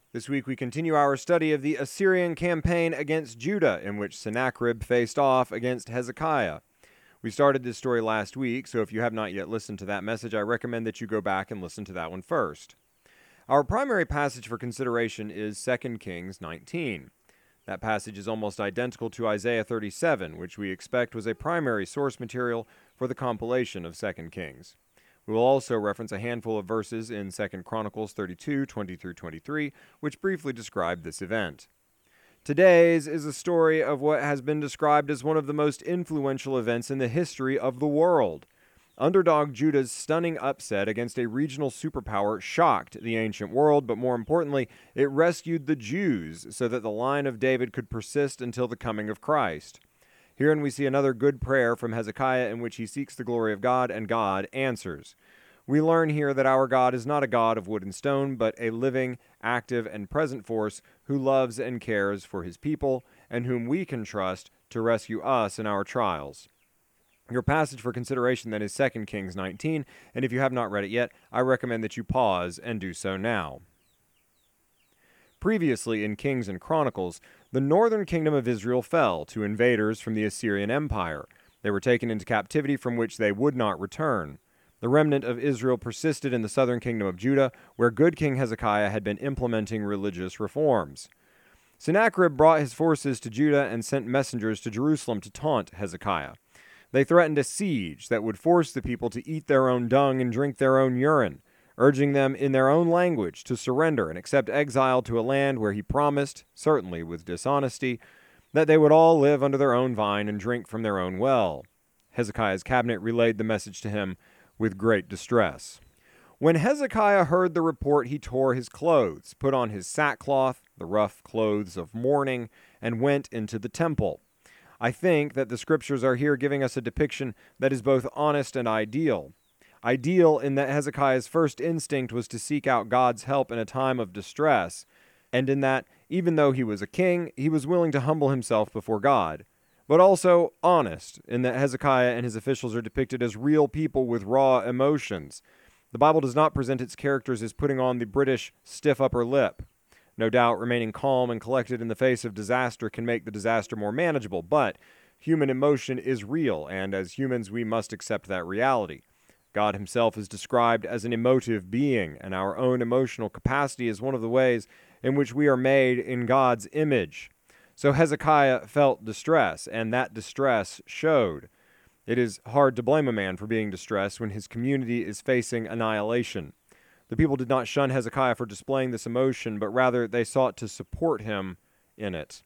This week we continue our study of the Assyrian campaign against Judah, in which Sennacherib faced off against Hezekiah. We started this story last week, so if you have not yet listened to that message, I recommend that you go back and listen to that one first. Our primary passage for consideration is 2 Kings 19. That passage is almost identical to Isaiah 37, which we expect was a primary source material for the compilation of 2 Kings. We will also reference a handful of verses in 2 Chronicles 32, 20-23, which briefly describe this event. Today's is a story of what has been described as one of the most influential events in the history of the world. Underdog Judah's stunning upset against a regional superpower shocked the ancient world, but more importantly, it rescued the Jews so that the line of David could persist until the coming of Christ. Herein we see another good prayer from Hezekiah in which he seeks the glory of God, and God answers. We learn here that our God is not a God of wood and stone, but a living, active, and present force who loves and cares for his people, and whom we can trust to rescue us in our trials. Your passage for consideration then is 2 Kings 19, and if you have not read it yet, I recommend that you pause and do so now. Previously in Kings and Chronicles, the northern kingdom of Israel fell to invaders from the Assyrian Empire. They were taken into captivity from which they would not return. The remnant of Israel persisted in the southern kingdom of Judah, where good King Hezekiah had been implementing religious reforms. Sennacherib brought his forces to Judah and sent messengers to Jerusalem to taunt Hezekiah. They threatened a siege that would force the people to eat their own dung and drink their own urine, urging them in their own language to surrender and accept exile to a land where he promised, certainly with dishonesty, that they would all live under their own vine and drink from their own well. Hezekiah's cabinet relayed the message to him with great distress. When Hezekiah heard the report, he tore his clothes, put on his sackcloth, the rough clothes of mourning, and went into the temple. I think that the scriptures are here giving us a depiction that is both honest and ideal. Ideal in that Hezekiah's first instinct was to seek out God's help in a time of distress, and in that, even though he was a king, he was willing to humble himself before God. But also honest in that Hezekiah and his officials are depicted as real people with raw emotions. The Bible does not present its characters as putting on the British stiff upper lip. No doubt remaining calm and collected in the face of disaster can make the disaster more manageable, but human emotion is real, and as humans we must accept that reality. God himself is described as an emotive being, and our own emotional capacity is one of the ways in which we are made in God's image. So Hezekiah felt distress, and that distress showed. It is hard to blame a man for being distressed when his community is facing annihilation. The people did not shun Hezekiah for displaying this emotion, but rather they sought to support him in it.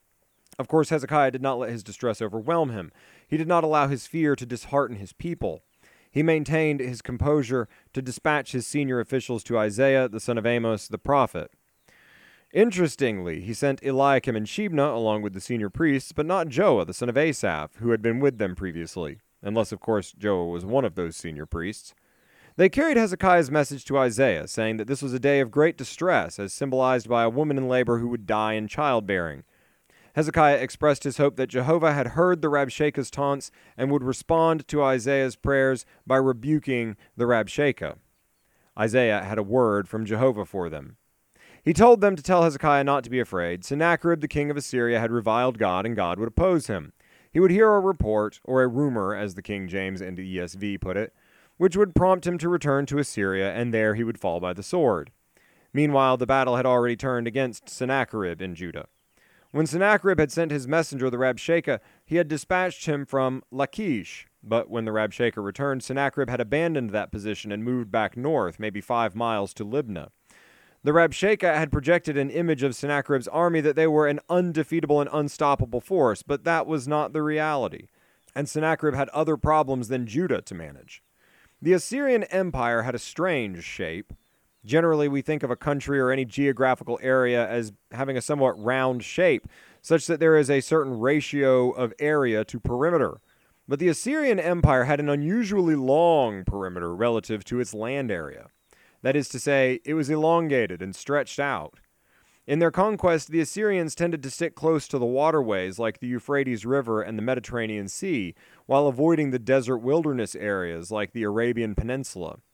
Of course, Hezekiah did not let his distress overwhelm him. He did not allow his fear to dishearten his people. He maintained his composure to dispatch his senior officials to Isaiah, the son of Amos, the prophet. Interestingly, he sent Eliakim and Shebna along with the senior priests, but not Joah, the son of Asaph, who had been with them previously, unless, of course, Joah was one of those senior priests. They carried Hezekiah's message to Isaiah, saying that this was a day of great distress, as symbolized by a woman in labor who would die in childbearing. Hezekiah expressed his hope that Jehovah had heard the Rabshakeh's taunts and would respond to Isaiah's prayers by rebuking the Rabshakeh. Isaiah had a word from Jehovah for them. He told them to tell Hezekiah not to be afraid. Sennacherib, the king of Assyria, had reviled God, and God would oppose him. He would hear a report, or a rumor, as the King James and the ESV put it, which would prompt him to return to Assyria, and there he would fall by the sword. Meanwhile, the battle had already turned against Sennacherib in Judah. When Sennacherib had sent his messenger, the Rabshakeh, he had dispatched him from Lachish. But when the Rabshakeh returned, Sennacherib had abandoned that position and moved back north, maybe 5 miles to Libnah. The Rabshakeh had projected an image of Sennacherib's army that they were an undefeatable and unstoppable force, but that was not the reality, and Sennacherib had other problems than Judah to manage. The Assyrian Empire had a strange shape. Generally, we think of a country or any geographical area as having a somewhat round shape, such that there is a certain ratio of area to perimeter. But the Assyrian Empire had an unusually long perimeter relative to its land area. That is to say, it was elongated and stretched out. In their conquest, the Assyrians tended to stick close to the waterways like the Euphrates River and the Mediterranean Sea, while avoiding the desert wilderness areas like the Arabian Peninsula.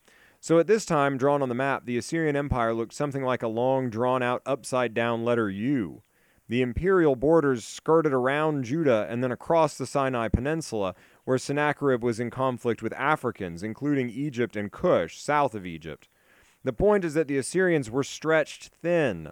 So at this time, drawn on the map, the Assyrian Empire looked something like a long, drawn-out, upside-down letter U. The imperial borders skirted around Judah and then across the Sinai Peninsula, where Sennacherib was in conflict with Africans, including Egypt and Cush, south of Egypt. The point is that the Assyrians were stretched thin.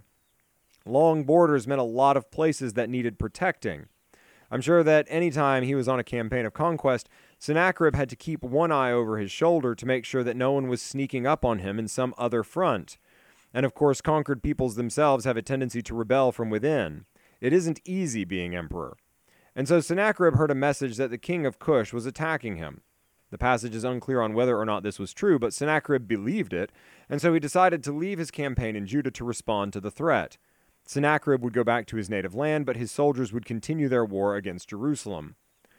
Long borders meant a lot of places that needed protecting. I'm sure that any time he was on a campaign of conquest, Sennacherib had to keep one eye over his shoulder to make sure that no one was sneaking up on him in some other front. And of course, conquered peoples themselves have a tendency to rebel from within. It isn't easy being emperor. And so Sennacherib heard a message that the king of Cush was attacking him. The passage is unclear on whether or not this was true, but Sennacherib believed it, and so he decided to leave his campaign in Judah to respond to the threat. Sennacherib would go back to his native land, but his soldiers would continue their war against Jerusalem.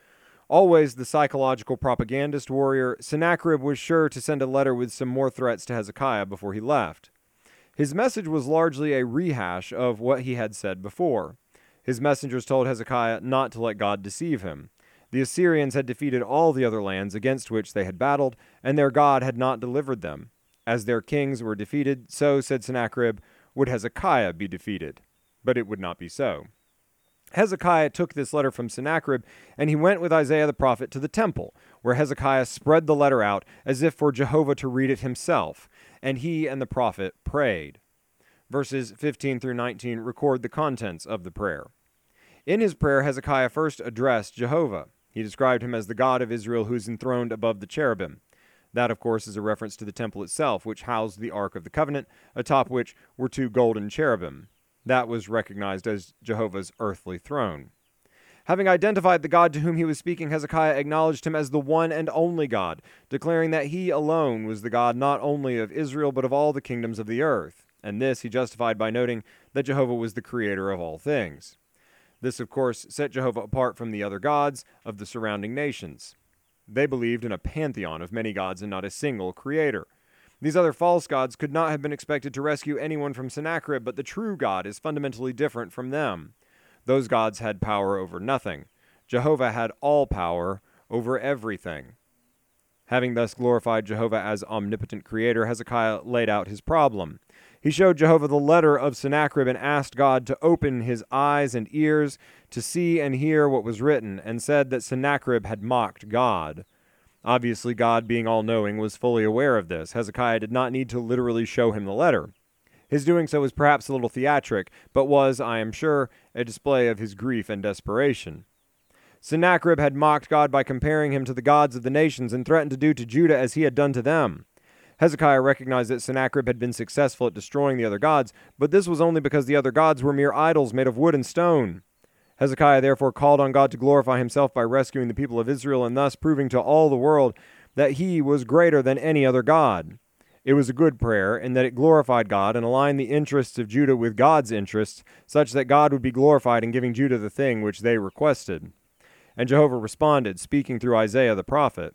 Always the psychological propagandist warrior, Sennacherib was sure to send a letter with some more threats to Hezekiah before he left. His message was largely a rehash of what he had said before. His messengers told Hezekiah not to let God deceive him. The Assyrians had defeated all the other lands against which they had battled, and their God had not delivered them. As their kings were defeated, so, said Sennacherib, would Hezekiah be defeated. But it would not be so. Hezekiah took this letter from Sennacherib, and he went with Isaiah the prophet to the temple, where Hezekiah spread the letter out as if for Jehovah to read it himself, and he and the prophet prayed. Verses 15 through 19 record the contents of the prayer. In his prayer, Hezekiah first addressed Jehovah. He described him as the God of Israel who is enthroned above the cherubim. That, of course, is a reference to the temple itself, which housed the Ark of the Covenant, atop which were two golden cherubim. That was recognized as Jehovah's earthly throne. Having identified the God to whom he was speaking, Hezekiah acknowledged him as the one and only God, declaring that he alone was the God not only of Israel but of all the kingdoms of the earth. And this he justified by noting that Jehovah was the creator of all things. This, of course, set Jehovah apart from the other gods of the surrounding nations. They believed in a pantheon of many gods and not a single creator. These other false gods could not have been expected to rescue anyone from Sennacherib, but the true God is fundamentally different from them. Those gods had power over nothing. Jehovah had all power over everything. Having thus glorified Jehovah as omnipotent creator, Hezekiah laid out his problem. He showed Jehovah the letter of Sennacherib and asked God to open his eyes and ears to see and hear what was written, and said that Sennacherib had mocked God. Obviously, God, being all-knowing, was fully aware of this. Hezekiah did not need to literally show him the letter. His doing so was perhaps a little theatric, but was, I am sure, a display of his grief and desperation. Sennacherib had mocked God by comparing him to the gods of the nations and threatened to do to Judah as he had done to them. Hezekiah recognized that Sennacherib had been successful at destroying the other gods, but this was only because the other gods were mere idols made of wood and stone. Hezekiah therefore called on God to glorify himself by rescuing the people of Israel and thus proving to all the world that he was greater than any other god. It was a good prayer in that it glorified God and aligned the interests of Judah with God's interests, such that God would be glorified in giving Judah the thing which they requested. And Jehovah responded, speaking through Isaiah the prophet.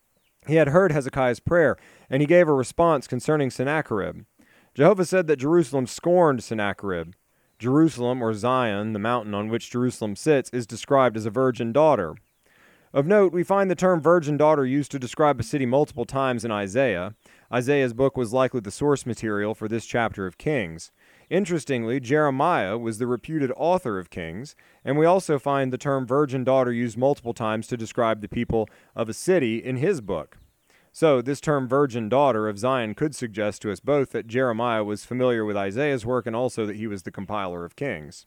He had heard Hezekiah's prayer, and he gave a response concerning Sennacherib. Jehovah said that Jerusalem scorned Sennacherib. Jerusalem, or Zion, the mountain on which Jerusalem sits, is described as a virgin daughter. Of note, we find the term virgin daughter used to describe a city multiple times in Isaiah. Isaiah's book was likely the source material for this chapter of Kings. Interestingly, Jeremiah was the reputed author of Kings, and we also find the term virgin daughter used multiple times to describe the people of a city in his book. So, this term virgin daughter of Zion could suggest to us both that Jeremiah was familiar with Isaiah's work and also that he was the compiler of Kings.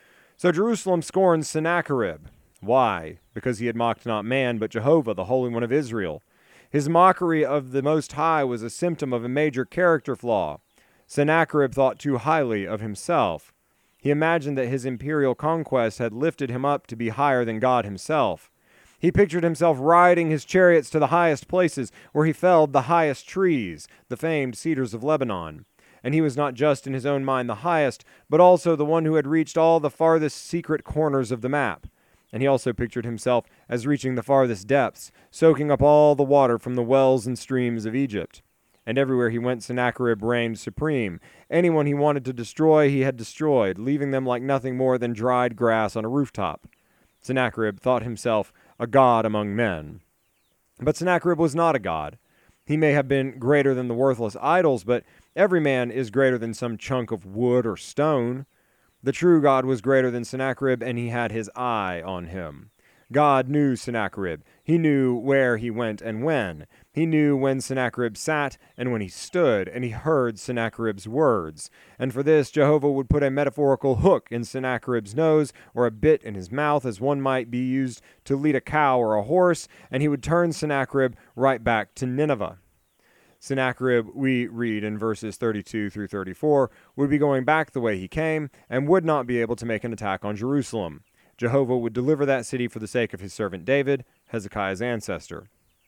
So Jerusalem scorns Sennacherib. Why? Because he had mocked not man, but Jehovah, the Holy One of Israel. His mockery of the Most High was a symptom of a major character flaw. Sennacherib thought too highly of himself. He imagined that his imperial conquest had lifted him up to be higher than God himself. He pictured himself riding his chariots to the highest places, where he felled the highest trees, the famed cedars of Lebanon. And he was not just in his own mind the highest, but also the one who had reached all the farthest secret corners of the map. And he also pictured himself as reaching the farthest depths, soaking up all the water from the wells and streams of Egypt. And everywhere he went, Sennacherib reigned supreme. Anyone he wanted to destroy, he had destroyed, leaving them like nothing more than dried grass on a rooftop. Sennacherib thought himself a god among men. But Sennacherib was not a god. He may have been greater than the worthless idols, but every man is greater than some chunk of wood or stone. The true God was greater than Sennacherib, and he had his eye on him. God knew Sennacherib. He knew where he went and when. He knew when Sennacherib sat and when he stood, and he heard Sennacherib's words. And for this, Jehovah would put a metaphorical hook in Sennacherib's nose, or a bit in his mouth, as one might be used to lead a cow or a horse, and he would turn Sennacherib right back to Nineveh. Sennacherib, we read in verses 32 through 34, would be going back the way he came, and would not be able to make an attack on Jerusalem. Jehovah would deliver that city for the sake of his servant David, Hezekiah's ancestor.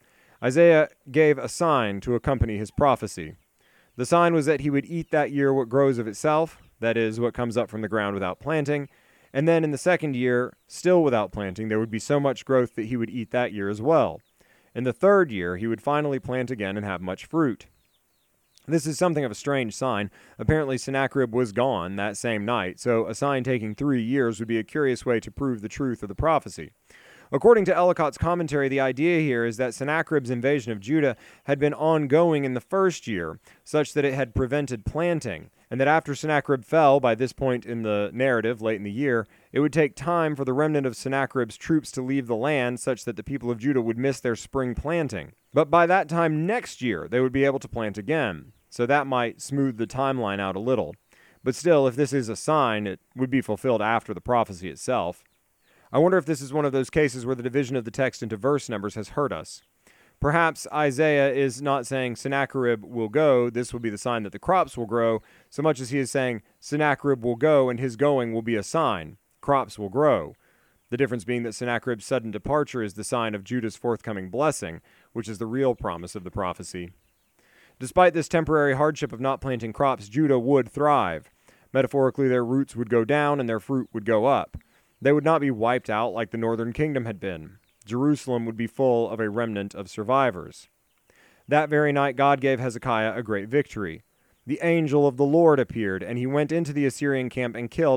Isaiah gave a sign to accompany his prophecy. The sign was that he would eat that year what grows of itself, that is, what comes up from the ground without planting, and then in the second year, still without planting, there would be so much growth that he would eat that year as well. In the third year, he would finally plant again and have much fruit. This is something of a strange sign. Apparently, Sennacherib was gone that same night, so a sign taking 3 years would be a curious way to prove the truth of the prophecy. According to Ellicott's commentary, the idea here is that Sennacherib's invasion of Judah had been ongoing in the first year, such that it had prevented planting, and that after Sennacherib fell, by this point in the narrative, late in the year, it would take time for the remnant of Sennacherib's troops to leave the land, such that the people of Judah would miss their spring planting. But by that time next year, they would be able to plant again, so that might smooth the timeline out a little. But still, if this is a sign, it would be fulfilled after the prophecy itself. I wonder if this is one of those cases where the division of the text into verse numbers has hurt us. Perhaps Isaiah is not saying Sennacherib will go, this will be the sign that the crops will grow, so much as he is saying Sennacherib will go and his going will be a sign. Crops will grow. The difference being that Sennacherib's sudden departure is the sign of Judah's forthcoming blessing, which is the real promise of the prophecy. Despite this temporary hardship of not planting crops, Judah would thrive. Metaphorically, their roots would go down and their fruit would go up. They would not be wiped out like the northern kingdom had been. Jerusalem would be full of a remnant of survivors. That very night, God gave Hezekiah a great victory. The angel of the Lord appeared, and he went into the Assyrian camp and killed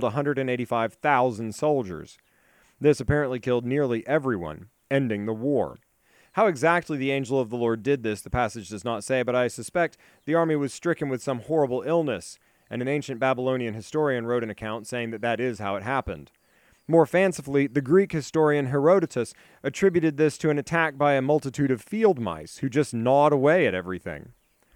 185,000 soldiers. This apparently killed nearly everyone, ending the war. How exactly the angel of the Lord did this, the passage does not say, but I suspect the army was stricken with some horrible illness, and an ancient Babylonian historian wrote an account saying that that is how it happened. More fancifully, the Greek historian Herodotus attributed this to an attack by a multitude of field mice who just gnawed away at everything.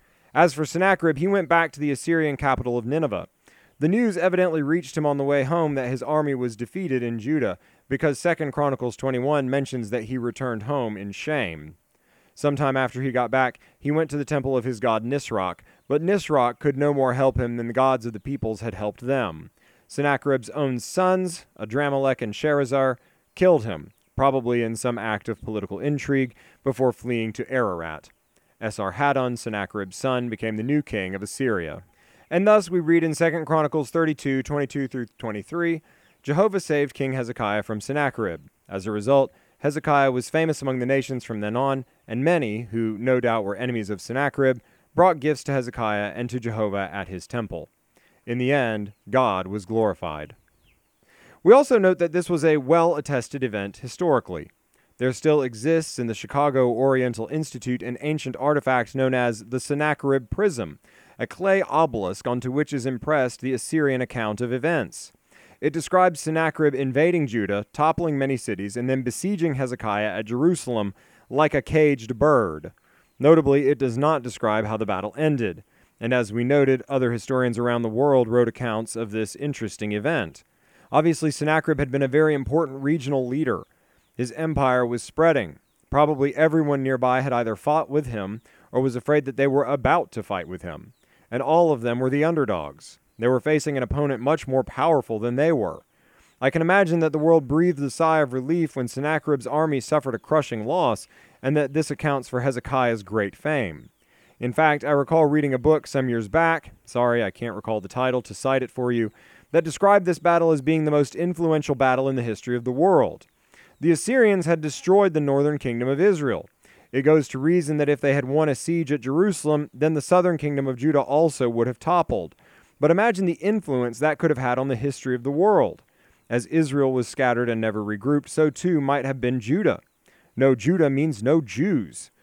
As for Sennacherib, he went back to the Assyrian capital of Nineveh. The news evidently reached him on the way home that his army was defeated in Judah, because 2 Chronicles 21 mentions that he returned home in shame. Sometime after he got back, he went to the temple of his god Nisroch, but Nisroch could no more help him than the gods of the peoples had helped them. Sennacherib's own sons, Adramelech and Sharezer, killed him, probably in some act of political intrigue, before fleeing to Ararat. Esarhaddon, Sennacherib's son, became the new king of Assyria. And thus we read in 2 Chronicles 32, 22 through 23, Jehovah saved King Hezekiah from Sennacherib. As a result, Hezekiah was famous among the nations from then on, and many, who no doubt were enemies of Sennacherib, brought gifts to Hezekiah and to Jehovah at his temple. In the end, God was glorified. We also note that this was a well-attested event historically. There still exists in the Chicago Oriental Institute an ancient artifact known as the Sennacherib Prism, a clay obelisk onto which is impressed the Assyrian account of events. It describes Sennacherib invading Judah, toppling many cities, and then besieging Hezekiah at Jerusalem like a caged bird. Notably, it does not describe how the battle ended. And as we noted, other historians around the world wrote accounts of this interesting event. Obviously, Sennacherib had been a very important regional leader. His empire was spreading. Probably everyone nearby had either fought with him or was afraid that they were about to fight with him. And all of them were the underdogs. They were facing an opponent much more powerful than they were. I can imagine that the world breathed a sigh of relief when Sennacherib's army suffered a crushing loss, and that this accounts for Hezekiah's great fame. In fact, I recall reading a book some years back, sorry I can't recall the title to cite it for you, that described this battle as being the most influential battle in the history of the world. The Assyrians had destroyed the northern kingdom of Israel. It goes to reason that if they had won a siege at Jerusalem, then the southern kingdom of Judah also would have toppled. But imagine the influence that could have had on the history of the world. As Israel was scattered and never regrouped, so too might have been Judah. No Judah means no Jews.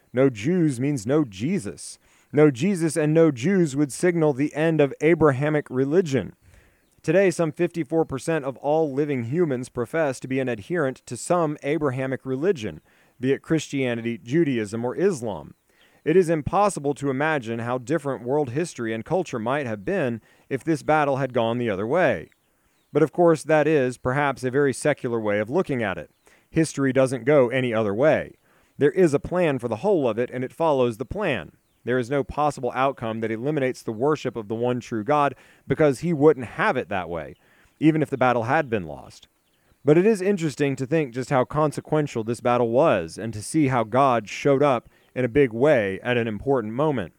No Jews means no Jesus. No Jesus and no Jews would signal the end of Abrahamic religion. Today, some 54% of all living humans profess to be an adherent to some Abrahamic religion, be it Christianity, Judaism, or Islam. It is impossible to imagine how different world history and culture might have been if this battle had gone the other way. But of course, that is perhaps a very secular way of looking at it. History doesn't go any other way. There is a plan for the whole of it, and it follows the plan. There is no possible outcome that eliminates the worship of the one true God, because he wouldn't have it that way, even if the battle had been lost. But it is interesting to think just how consequential this battle was, and to see how God showed up in a big way at an important moment.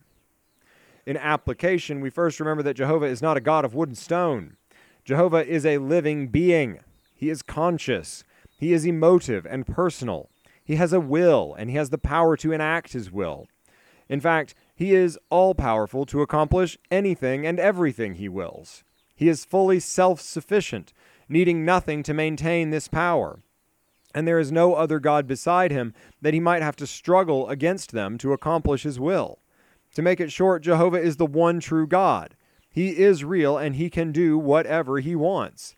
In application, we first remember that Jehovah is not a God of wood and stone. Jehovah is a living being. He is conscious. He is emotive and personal. He has a will, and he has the power to enact his will. In fact, he is all-powerful to accomplish anything and everything he wills. He is fully self-sufficient, needing nothing to maintain this power. And there is no other God beside him that he might have to struggle against them to accomplish his will. To make it short, Jehovah is the one true God. He is real, and he can do whatever he wants.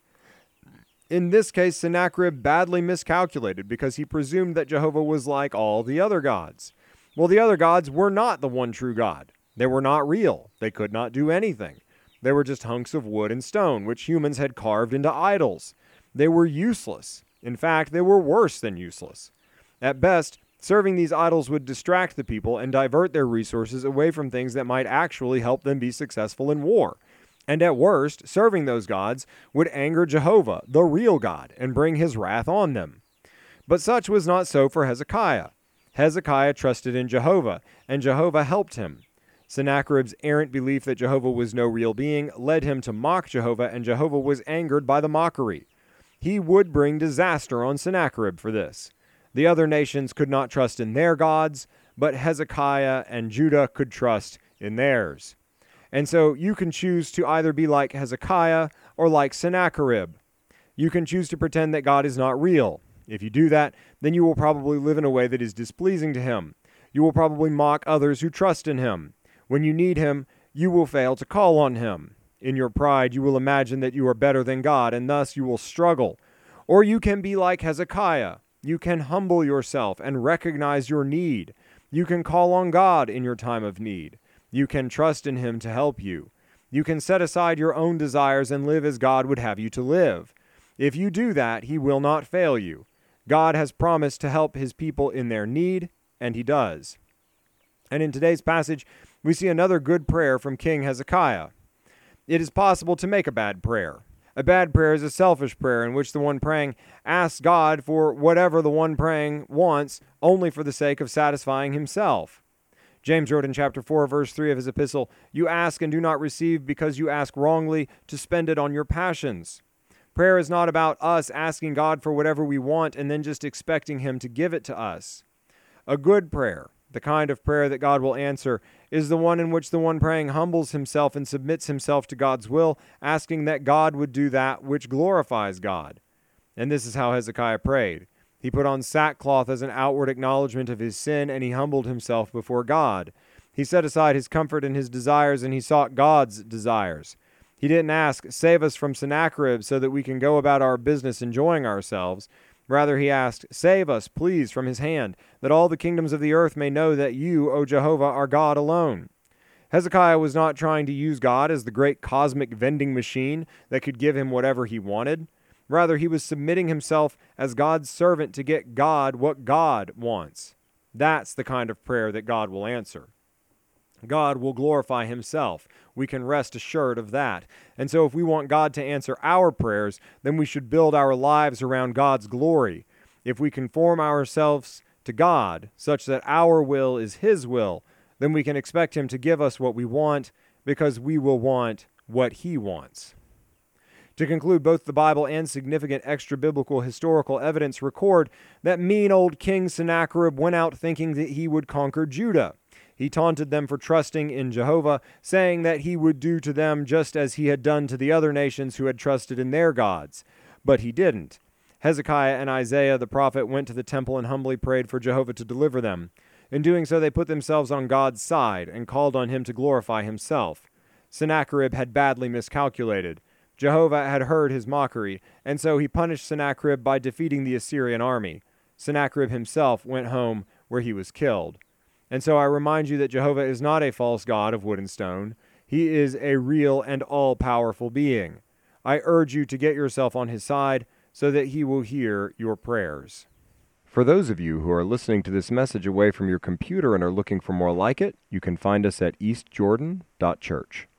In this case, Sennacherib badly miscalculated because he presumed that Jehovah was like all the other gods. Well, the other gods were not the one true God. They were not real. They could not do anything. They were just hunks of wood and stone, which humans had carved into idols. They were useless. In fact, they were worse than useless. At best, serving these idols would distract the people and divert their resources away from things that might actually help them be successful in war. And at worst, serving those gods would anger Jehovah, the real God, and bring his wrath on them. But such was not so for Hezekiah. Hezekiah trusted in Jehovah, and Jehovah helped him. Sennacherib's errant belief that Jehovah was no real being led him to mock Jehovah, and Jehovah was angered by the mockery. He would bring disaster on Sennacherib for this. The other nations could not trust in their gods, but Hezekiah and Judah could trust in theirs. And so you can choose to either be like Hezekiah or like Sennacherib. You can choose to pretend that God is not real. If you do that, then you will probably live in a way that is displeasing to him. You will probably mock others who trust in him. When you need him, you will fail to call on him. In your pride, you will imagine that you are better than God, and thus you will struggle. Or you can be like Hezekiah. You can humble yourself and recognize your need. You can call on God in your time of need. You can trust in him to help you. You can set aside your own desires and live as God would have you to live. If you do that, he will not fail you. God has promised to help his people in their need, and he does. And in today's passage, we see another good prayer from King Hezekiah. It is possible to make a bad prayer. A bad prayer is a selfish prayer in which the one praying asks God for whatever the one praying wants, only for the sake of satisfying himself. James wrote in chapter 4, verse 3 of his epistle, "You ask and do not receive because you ask wrongly to spend it on your passions." Prayer is not about us asking God for whatever we want and then just expecting him to give it to us. A good prayer, the kind of prayer that God will answer, is the one in which the one praying humbles himself and submits himself to God's will, asking that God would do that which glorifies God. And this is how Hezekiah prayed. He put on sackcloth as an outward acknowledgement of his sin, and he humbled himself before God. He set aside his comfort and his desires, and he sought God's desires. He didn't ask, "Save us from Sennacherib so that we can go about our business enjoying ourselves." Rather, he asked, "Save us, please, from his hand, that all the kingdoms of the earth may know that you, O Jehovah, are God alone." Hezekiah was not trying to use God as the great cosmic vending machine that could give him whatever he wanted. Rather, he was submitting himself as God's servant to get God what God wants. That's the kind of prayer that God will answer. God will glorify himself. We can rest assured of that. And so if we want God to answer our prayers, then we should build our lives around God's glory. If we conform ourselves to God, such that our will is his will, then we can expect him to give us what we want, because we will want what he wants. To conclude, both the Bible and significant extra-biblical historical evidence record that mean old King Sennacherib went out thinking that he would conquer Judah. He taunted them for trusting in Jehovah, saying that he would do to them just as he had done to the other nations who had trusted in their gods. But he didn't. Hezekiah and Isaiah the prophet went to the temple and humbly prayed for Jehovah to deliver them. In doing so, they put themselves on God's side and called on him to glorify himself. Sennacherib had badly miscalculated. Jehovah had heard his mockery, and so he punished Sennacherib by defeating the Assyrian army. Sennacherib himself went home where he was killed. And so I remind you that Jehovah is not a false god of wood and stone. He is a real and all-powerful being. I urge you to get yourself on his side so that he will hear your prayers. For those of you who are listening to this message away from your computer and are looking for more like it, you can find us at eastjordan.church.